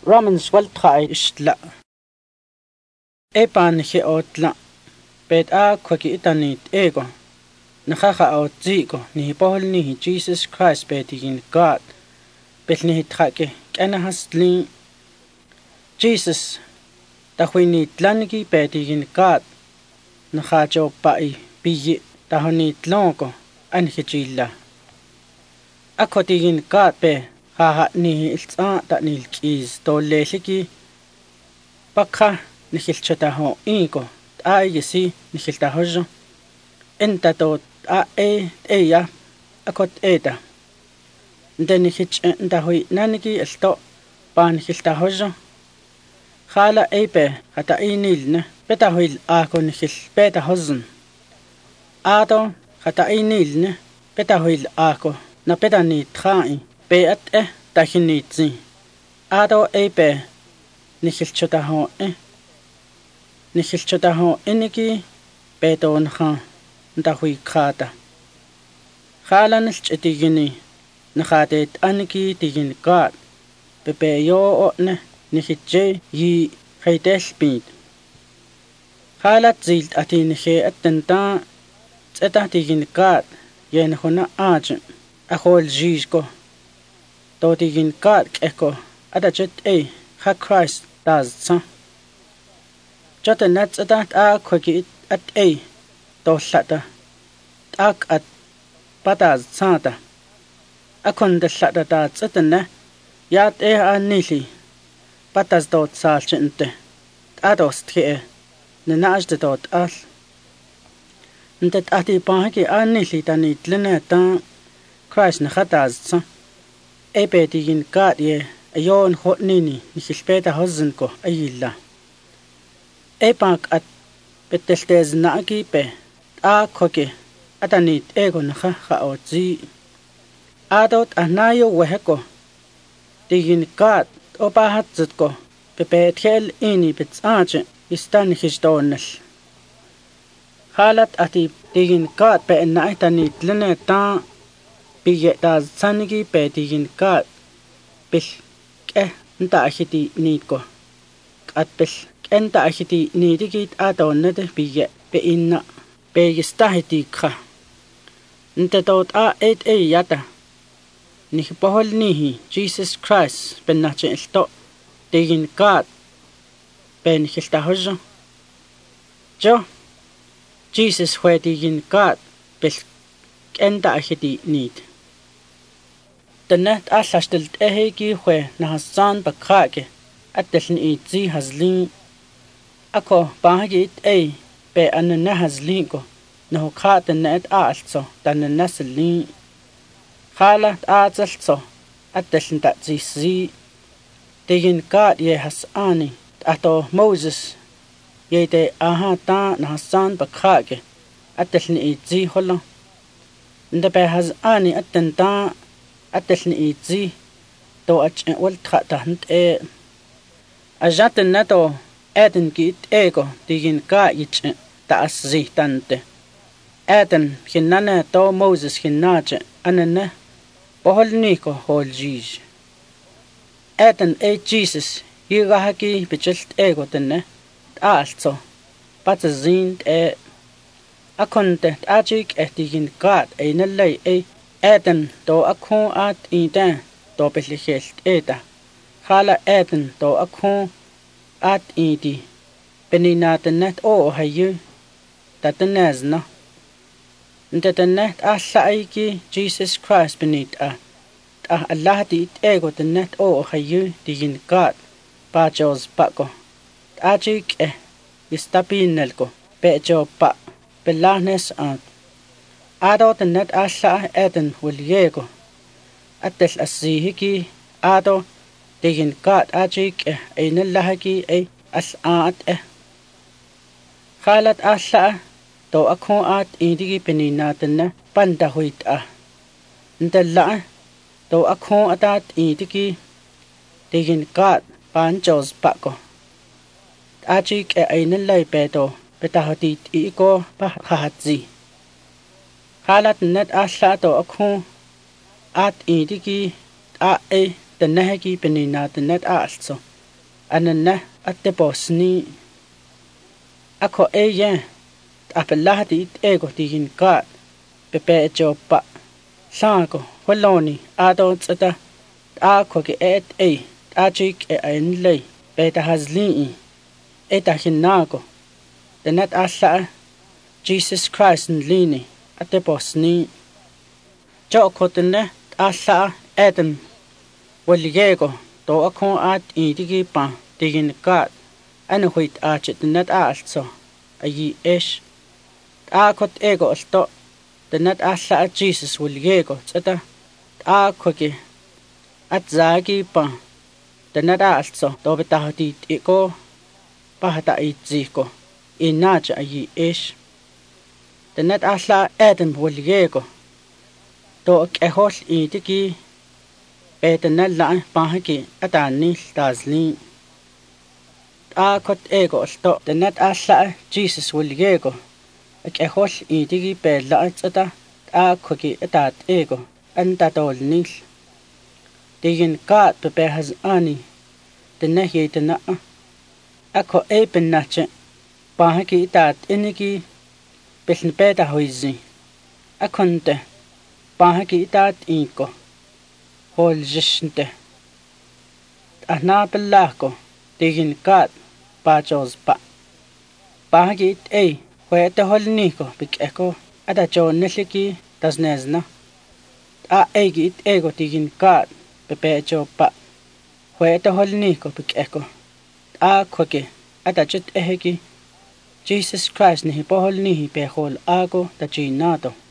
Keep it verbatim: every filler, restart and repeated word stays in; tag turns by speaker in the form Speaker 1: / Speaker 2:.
Speaker 1: Romans waltrai ishtla. Epan he otla. Bet a kwaki itanit ego. Nakaka otziko ni pohol ni Jesus Christ betigin God. Bet ni trake kena hasli. Jesus tahwini tlaniki betigin God. Nakacho pai biyi tahoni tlonko anhijilla. Ako tigin God be haha ni iltsa ta ni ilkiz to leliki. Bakha nihilchataho inko ay yesi nihiltahojo. Enta to a e eya akot eta. Nde nihich entahui naniki elto pan nihiltahojo. Khala eipe hata inilne betahuil ako nihil betahozun. Ato hata inilne betahuil ako na betani trai be at eh tahinitzi. Ato eipe nihilchotaho eh. Nihilchotaho eniki beton ha ndahui khata. Khala nilchetigini nakhatet aniki tigin God. Pepe yo o ne nihitje yi heitel bid. Khala zilt ati nihe attenta tseta tigin God yen hona aje. Ahol jizko. To tigin God keko adachet e ha Christ does sa. Jota nats adat a kwaki at e to lata. Tak at pataz santa. Akon de lata ta tsatana yat e a nili. Pataz dot salchente. Ados tke nenaj de dot al. Ntet ati pahaki a nili tanit leneta Christ na khataz sa. E betigin God ye ayon hot nini nihilpeta hozenko ayilla. Epak at petestes na akipe a koke atanit ego nakha khaotzi. Adot anayo weheko tigin God opahat zutko pepe tel ini petsache istan histonel. Halat ati tigin God pe na atanit leneta piyetaz sanigi pe tigin God pil ke nta ahiti nitko at pil enta ahiti nidigit atonete piye pe inna pe yistahiti kha. Nte tot a et e yata. Nihi pohol nihi Jesus Christ ben nache elto tigin God ben hiltahojo. Jo Jesus hwe tigin God pel enta ahiti nid. Tenet alashtilt ehegi hwe nahasan bakrake atel ni itzi hazlin. Ako bahagit ay pe anana hazlinko na hukata na et aalso tanan nasalin. Khala aasalso at delinta zisi. Tigin God ye hasani ato Moses ye te aha ta na hasan bakrake at delini itzi holo. Nda pe hasani at tenta at delini itzi to ach wal trata hant e. Ajaten na to Eden kit ego tigin ka ich taas zitante. Eden hinana to Moses hinache anana pohol niko hol jij. Eden e Jesus higahaki bichelt ego tenne also patzint e akonte ajik e tigin God e nalay e Eden to akho at ita to pelichelt eta. Khala Eden to akho at iti peninatanet o hayu tatanazna ntatanat asaiki Jesus Christ benit a ah Allah ti ego tanet o hayu tigin God pachos pako ajik e istapinelko pecho pa pelahnes at ado tanet asa eden wuliego atel asihiki ado tigin God ajik eh aynalahaki ay as'aat eh. Khalat asa to akho at indigi peninatan na pandahuit ah. Ndala to akho atat indigi tigin God panchos pako. Ajik eh aynalay peto petahatit iko pahatzi. Khalat net asa to akho at indigi a eh tanahaki peninatan net also. anana ateposni ako eye apelahti ego tigin ka pepe chopa sako holoni ado tsata ako ke et e achik e ainlei beta hazli eta hinako denat alla Jesus Christ nlini ateposni chokotene alla eden waligego to akon at idigi pa tigin ka ano huit achet net also ayi ish akot ego alto denat alla Jesus waligego tsata akoke at zagi pa denat also to betahti iko pahata itziko inacha ayi ish denat alla eden waligego to kehol idigi betenalla pahaki atani tazli akot ego alto denat alla Jesus waligego akehol idigi bella tsata akoki atat ego anta tolnil digin ka pepe has ani denahi dena ako epenache pahaki tat inigi beln beta hoizi akonte pahaki tat iko hol jishinte ahna bellako digin kat pachos pa pahaki ei huete holniko bikeko ada choneliki tasnesna a egi ego digin kat pepe chopa huete holniko bikeko a koke ada chit eheki Jesus Christ ni pohol ni pe hol ago ta chinato